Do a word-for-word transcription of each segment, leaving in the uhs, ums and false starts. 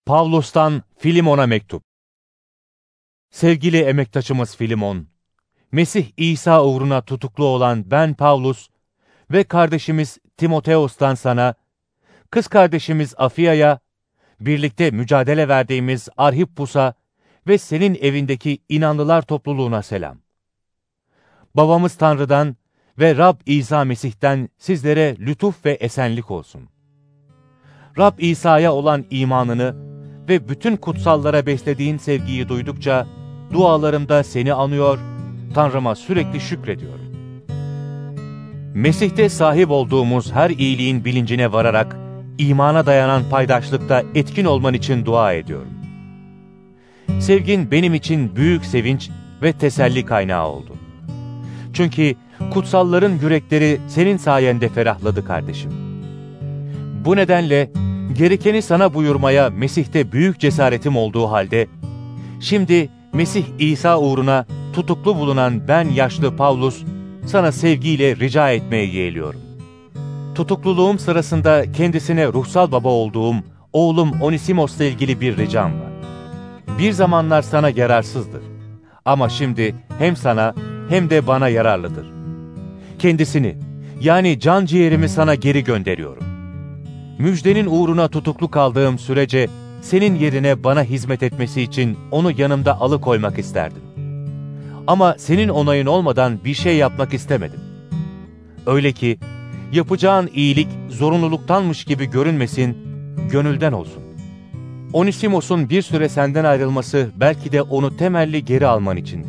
Pavlus'tan Filimon'a mektup. Sevgili emektaşımız Filimon, Mesih İsa uğruna tutuklu olan ben Pavlus ve kardeşimiz Timoteos'tan sana, kız kardeşimiz Afiya'ya, birlikte mücadele verdiğimiz Arhippus'a ve senin evindeki inanlılar topluluğuna selam. Babamız Tanrı'dan ve Rab İsa Mesih'ten sizlere lütuf ve esenlik olsun. Rab İsa'ya olan imanını ve bütün kutsallara beslediğin sevgiyi duydukça, dualarımda seni anıyor, Tanrıma sürekli şükrediyorum. Mesih'te sahip olduğumuz her iyiliğin bilincine vararak, imana dayanan paydaşlıkta etkin olman için dua ediyorum. Sevgin benim için büyük sevinç ve teselli kaynağı oldu. Çünkü kutsalların yürekleri senin sayende ferahladı kardeşim. Bu nedenle gerekeni sana buyurmaya Mesih'te büyük cesaretim olduğu halde, şimdi Mesih İsa uğruna tutuklu bulunan ben yaşlı Pavlus, sana sevgiyle rica etmeye yeğliyorum. Tutukluluğum sırasında kendisine ruhsal baba olduğum oğlum Onisimos'la ilgili bir ricam var. Bir zamanlar sana yararsızdır. Ama şimdi hem sana hem de bana yararlıdır. Kendisini, yani can ciğerimi sana geri gönderiyorum. Müjdenin uğruna tutuklu kaldığım sürece senin yerine bana hizmet etmesi için onu yanımda alıkoymak isterdim. Ama senin onayın olmadan bir şey yapmak istemedim. Öyle ki yapacağın iyilik zorunluluktanmış gibi görünmesin, gönülden olsun. Onisimos'un bir süre senden ayrılması belki de onu temelli geri alman içindi.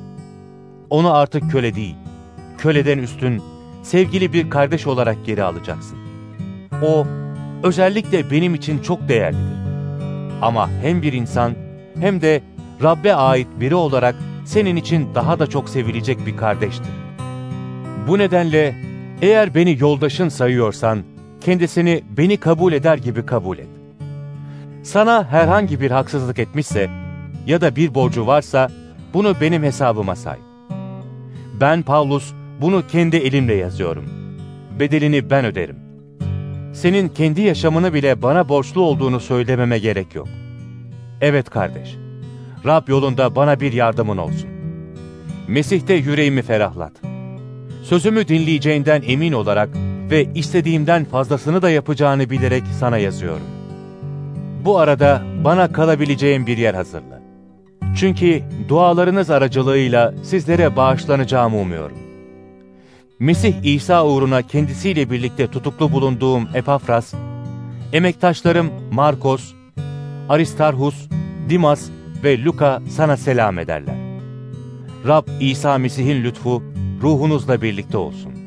Onu artık köle değil, köleden üstün, sevgili bir kardeş olarak geri alacaksın. O, özellikle benim için çok değerlidir. Ama hem bir insan hem de Rab'be ait biri olarak senin için daha da çok sevilecek bir kardeştir. Bu nedenle eğer beni yoldaşın sayıyorsan, kendisini beni kabul eder gibi kabul et. Sana herhangi bir haksızlık etmişse ya da bir borcu varsa bunu benim hesabıma say. Ben Pavlus bunu kendi elimle yazıyorum. Bedelini ben öderim. Senin kendi yaşamını bile bana borçlu olduğunu söylememe gerek yok. Evet kardeş, Rab yolunda bana bir yardımın olsun. Mesih'te yüreğimi ferahlat. Sözümü dinleyeceğinden emin olarak ve istediğimden fazlasını da yapacağını bilerek sana yazıyorum. Bu arada bana kalabileceğim bir yer hazırla. Çünkü dualarınız aracılığıyla sizlere bağışlanacağımı umuyorum. Mesih İsa uğruna kendisiyle birlikte tutuklu bulunduğum Epafras, emektaşlarım Markos, Aristarhus, Dimas ve Luka sana selam ederler. Rab İsa Mesih'in lütfu ruhunuzla birlikte olsun.